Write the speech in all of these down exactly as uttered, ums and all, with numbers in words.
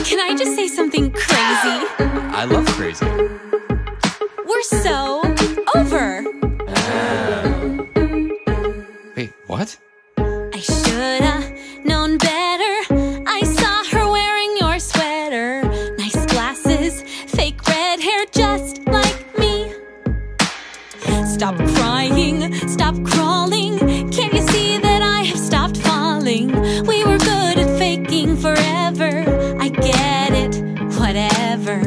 Can I just say something crazy? I love crazy. We're so over. Uh, wait, what? I should've known better. I saw her wearing your sweater. Nice glasses, fake red hair, just like me. Stop crying, stop crawling. Can't you see that I have stopped falling? We were good at faking forever. I get it, whatever.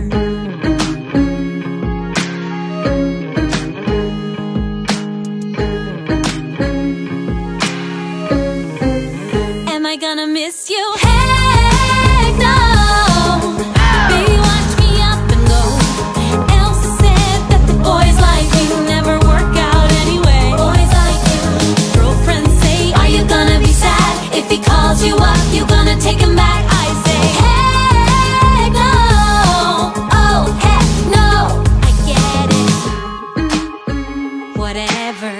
Am I gonna miss you? Heck no. Baby, watch me up and go. Elsa said that the boys like you never work out anyway. Boys like you. Girlfriends say, are you gonna be sad if he calls you up? You gonna take him back? I say, heck no. Oh, heck no. I get it. Whatever.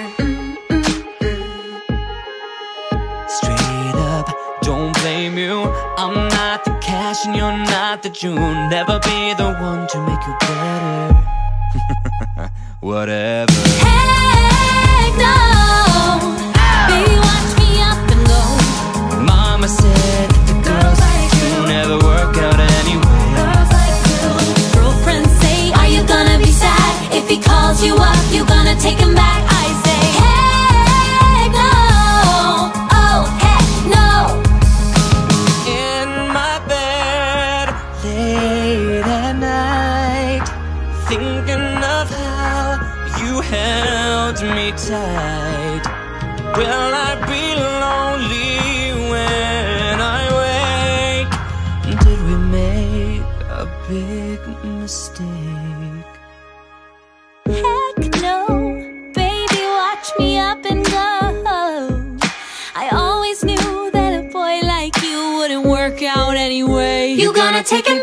Straight up, don't blame you. I'm not the cash and you're not the June. Never be the one to make you better. Whatever. Heck no. Baby, watch me up and go. Mama said that the girls like you never work out anyway. Girls like you. Girlfriends say, are you gonna be sad if he calls you up? You gonna take him back? I say, heck no. Oh, heck no. In my bed, late at night, thinking of how you held me tight. Will I be lonely when I wake? Did we make a big mistake? Heck no. Baby, watch me up and go. I always knew that a boy like you wouldn't work out anyway. You gonna take him